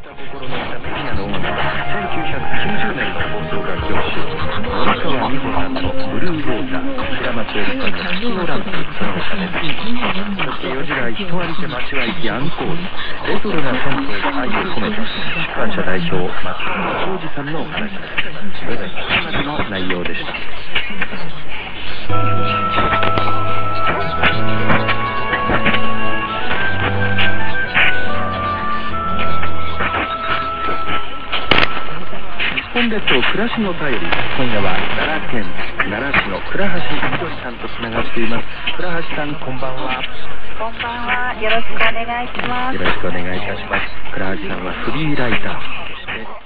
心のためにの音楽1990年の放送楽曲集森川美穂さんのブルーウォーター、平松愛さんの月のランプ、その他です。そして4時台人ありて街は行きアンコール、レトロな銭湯が愛を込めて出版社代表松本浩二さんのお話です。それではこれまでの内容でした。日本列島暮らしの便り、今夜は奈良県奈良市の倉橋みどりさんとつながっています。倉橋さん、こんばんは。 こんばんは。よろしくお願いします。 よろしくお願いいたします。倉橋さんはフリーライター、そして